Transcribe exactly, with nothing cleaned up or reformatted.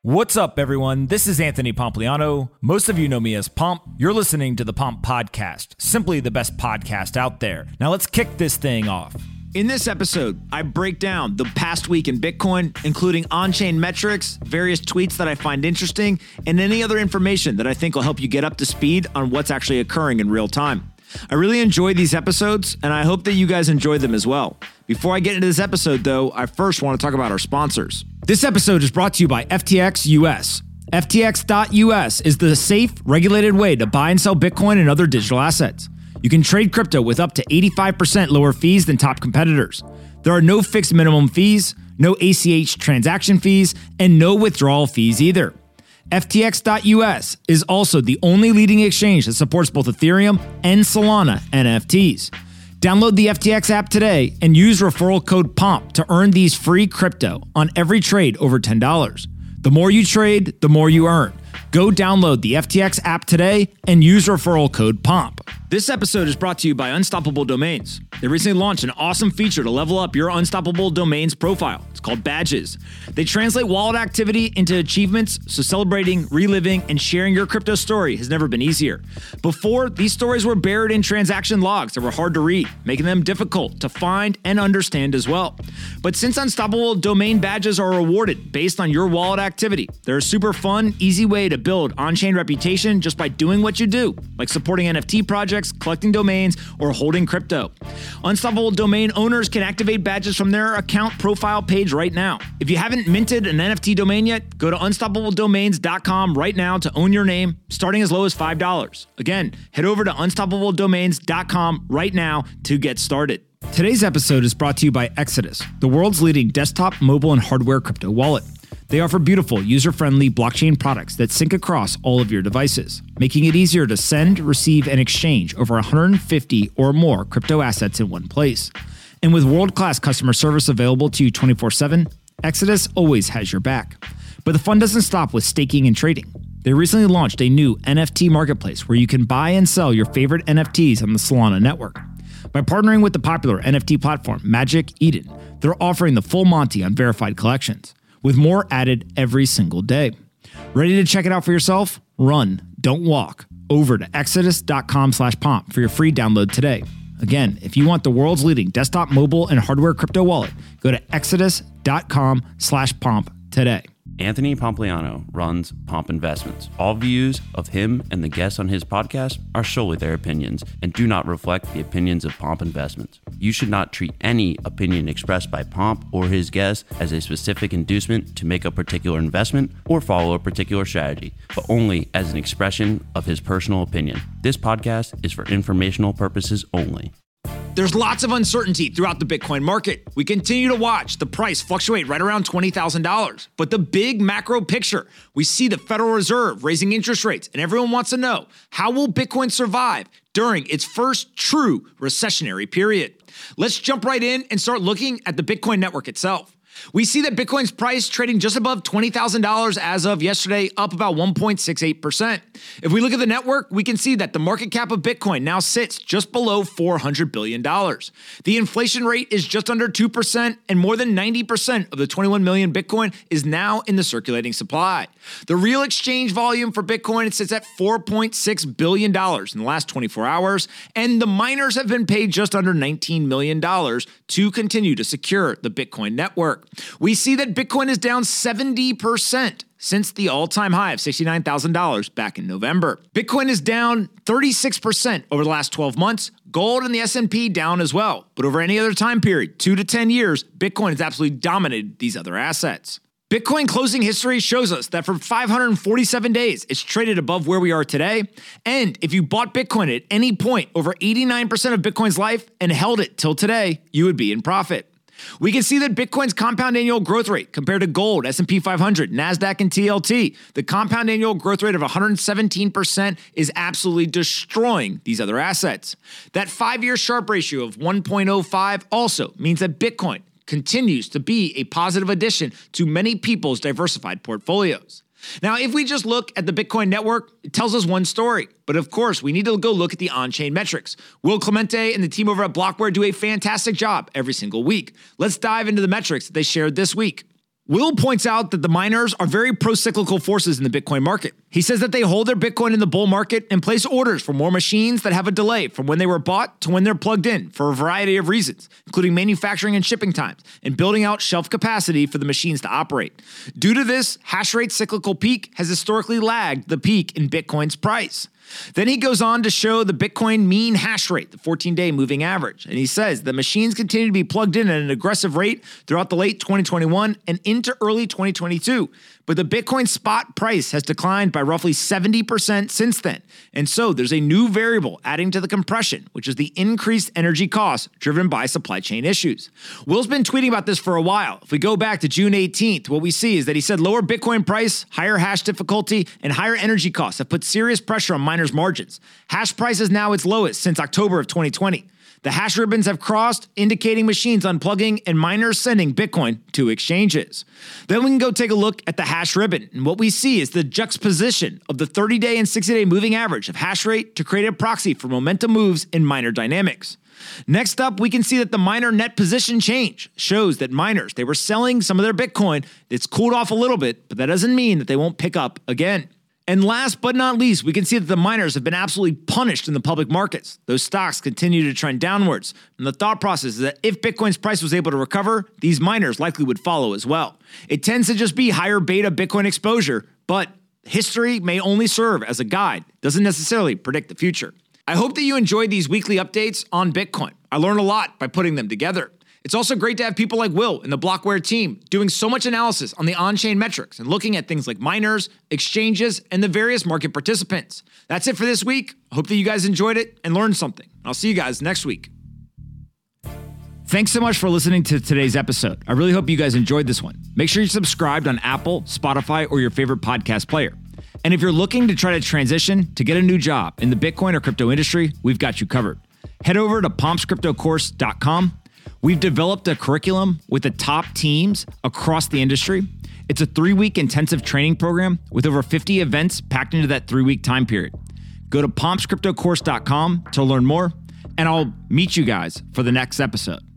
What's up, everyone? This is Anthony Pompliano. Most of you know me as Pomp. You're listening to the Pomp Podcast, simply the best podcast out there. Now let's kick this thing off. In this episode, I break down the past week in Bitcoin, including on-chain metrics, various tweets that I find interesting, and any other information that I think will help you get up to speed on what's actually occurring in real time. I really enjoy these episodes, and I hope that you guys enjoy them as well. Before I get into this episode, though, I first want to talk about our sponsors. This episode is brought to you by F T X U S. F T X dot U S is the safe, regulated way to buy and sell Bitcoin and other digital assets. You can trade crypto with up to eighty-five percent lower fees than top competitors. There are no fixed minimum fees, no A C H transaction fees, and no withdrawal fees either. F T X dot U S is also the only leading exchange that supports both Ethereum and Solana N F Ts. Download the F T X app today and use referral code POMP to earn these free crypto on every trade over ten dollars. The more you trade, the more you earn. Go download the F T X app today and use referral code POMP. This episode is brought to you by Unstoppable Domains. They recently launched an awesome feature to level up your Unstoppable Domains profile. It's called Badges. They translate wallet activity into achievements, so celebrating, reliving, and sharing your crypto story has never been easier. Before, these stories were buried in transaction logs that were hard to read, making them difficult to find and understand as well. But since Unstoppable Domain Badges are awarded based on your wallet activity, they're a super fun, easy way to build on-chain reputation just by doing what you do, like supporting N F T projects, collecting domains, or holding crypto. Unstoppable Domain owners can activate badges from their account profile page right now. If you haven't minted an N F T domain yet, go to unstoppable domains dot com right now to own your name, starting as low as five dollars. Again, head over to unstoppable domains dot com right now to get started. Today's episode is brought to you by Exodus, the world's leading desktop, mobile, and hardware crypto wallet. They offer beautiful, user-friendly blockchain products that sync across all of your devices, making it easier to send, receive, and exchange over one hundred fifty or more crypto assets in one place. And with world-class customer service available to you twenty-four seven, Exodus always has your back. But the fun doesn't stop with staking and trading. They recently launched a new N F T marketplace where you can buy and sell your favorite N F Ts on the Solana network. By partnering with the popular N F T platform Magic Eden, they're offering the full Monty on verified collections, with more added every single day. Ready to check it out for yourself? Run, don't walk. Over to exodus dot com slash pomp for your free download today. Again, if you want the world's leading desktop, mobile, and hardware crypto wallet, go to exodus dot com slash pomp today. Anthony Pompliano runs Pomp Investments. All views of him and the guests on his podcast are solely their opinions and do not reflect the opinions of Pomp Investments. You should not treat any opinion expressed by Pomp or his guests as a specific inducement to make a particular investment or follow a particular strategy, but only as an expression of his personal opinion. This podcast is for informational purposes only. There's lots of uncertainty throughout the Bitcoin market. We continue to watch the price fluctuate right around twenty thousand dollars. But the big macro picture, we see the Federal Reserve raising interest rates, and everyone wants to know, how will Bitcoin survive during its first true recessionary period? Let's jump right in and start looking at the Bitcoin network itself. We see that Bitcoin's price trading just above twenty thousand dollars as of yesterday, up about one point six eight percent. If we look at the network, we can see that the market cap of Bitcoin now sits just below four hundred billion dollars. The inflation rate is just under two percent, and more than ninety percent of the twenty-one million Bitcoin is now in the circulating supply. The real exchange volume for Bitcoin sits at four point six billion dollars in the last twenty-four hours, and the miners have been paid just under nineteen million dollars to continue to secure the Bitcoin network. We see that Bitcoin is down seventy percent since the all-time high of sixty-nine thousand dollars back in November. Bitcoin is down thirty-six percent over the last twelve months. Gold and the S and P down as well. But over any other time period, two to ten years, Bitcoin has absolutely dominated these other assets. Bitcoin closing history shows us that for five hundred forty-seven days, it's traded above where we are today. And if you bought Bitcoin at any point over eighty-nine percent of Bitcoin's life and held it till today, you would be in profit. We can see that Bitcoin's compound annual growth rate compared to gold, S and P five hundred, NASDAQ, and T L T, the compound annual growth rate of one hundred seventeen percent is absolutely destroying these other assets. That five-year Sharpe ratio of one point oh five also means that Bitcoin continues to be a positive addition to many people's diversified portfolios. Now, if we just look at the Bitcoin network, it tells us one story. But of course, we need to go look at the on-chain metrics. Will Clemente and the team over at Blockware do a fantastic job every single week. Let's dive into the metrics that they shared this week. Will points out that the miners are very pro-cyclical forces in the Bitcoin market. He says that they hold their Bitcoin in the bull market and place orders for more machines that have a delay from when they were bought to when they're plugged in for a variety of reasons, including manufacturing and shipping times and building out shelf capacity for the machines to operate. Due to this, hash rate cyclical peak has historically lagged the peak in Bitcoin's price. Then he goes on to show the Bitcoin mean hash rate, the fourteen-day moving average. And he says the machines continue to be plugged in at an aggressive rate throughout the late twenty twenty-one and into early twenty twenty-two. But the Bitcoin spot price has declined by roughly seventy percent since then. And so there's a new variable adding to the compression, which is the increased energy costs driven by supply chain issues. Will's been tweeting about this for a while. If we go back to June eighteenth, what we see is that he said lower Bitcoin price, higher hash difficulty, and higher energy costs have put serious pressure on miners' margins. Hash price is now its lowest since October of twenty twenty. The hash ribbons have crossed, indicating machines unplugging and miners sending Bitcoin to exchanges. Then we can go take a look at the hash ribbon, and what we see is the juxtaposition of the thirty-day and sixty-day moving average of hash rate to create a proxy for momentum moves in miner dynamics. Next up, we can see that the miner net position change shows that miners, they were selling some of their Bitcoin. It's cooled off a little bit, but that doesn't mean that they won't pick up again. And last but not least, we can see that the miners have been absolutely punished in the public markets. Those stocks continue to trend downwards. And the thought process is that if Bitcoin's price was able to recover, these miners likely would follow as well. It tends to just be higher beta Bitcoin exposure, but history may only serve as a guide, doesn't necessarily predict the future. I hope that you enjoyed these weekly updates on Bitcoin. I learned a lot by putting them together. It's also great to have people like Will and the Blockware team doing so much analysis on the on-chain metrics and looking at things like miners, exchanges, and the various market participants. That's it for this week. I hope that you guys enjoyed it and learned something. I'll see you guys next week. Thanks so much for listening to today's episode. I really hope you guys enjoyed this one. Make sure you're subscribed on Apple, Spotify, or your favorite podcast player. And if you're looking to try to transition to get a new job in the Bitcoin or crypto industry, we've got you covered. Head over to pomps crypto course dot com. We've developed a curriculum with the top teams across the industry. It's a three-week intensive training program with over fifty events packed into that three-week time period. Go to pomps crypto course dot com to learn more, and I'll meet you guys for the next episode.